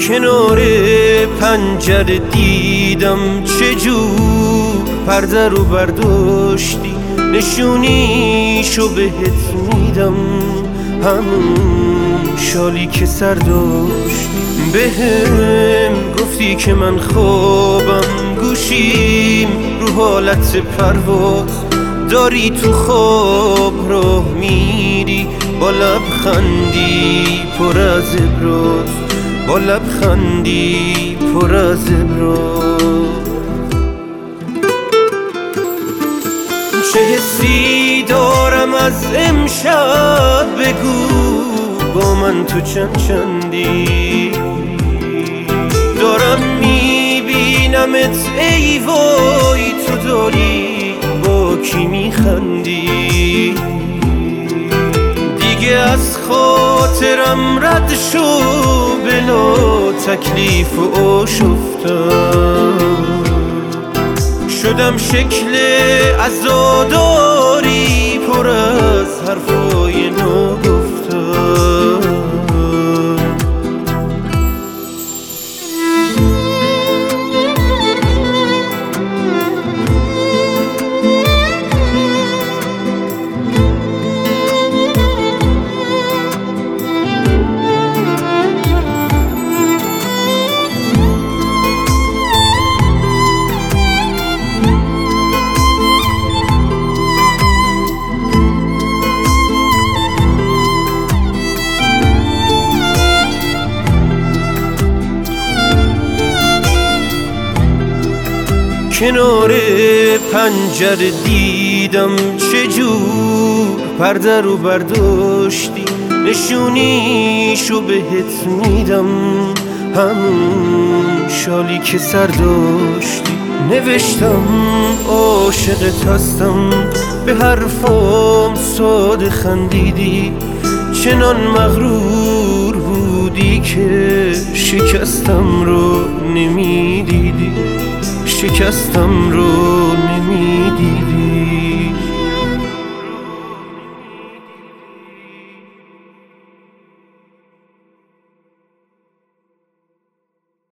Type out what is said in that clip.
کنار پنجره دیدم چجور پرده رو برداشتی، نشونیشو بهت میدم، همون شالی که سر داشتی. بهم گفتی که من خوابم، گوشیم رو حالت پرواز، داری تو خواب راه میری با لبخندی پر از ابراز، با لبخندی پر از ابراز. چه حسی دارم از امشب بگو، با من تو چند چندی، دارم میبینمت ای وای، تو داری با کی میخندی. دیگه از خاطرم رد شو، بلا تکلیف و آشفتم، شدم شکل عزاداری پر از حرفای نگفتم. کنار پنجره دیدم چجور پرده رو برداشتی، نشونیشو بهت میدم، همون شالی که سر داشتی. نوشتم عاشقت هستم، به حرفام ساده خندیدی، چنان مغرور بودی که شکستم رو نمیدیدی، شکستم رو نمیدیدی.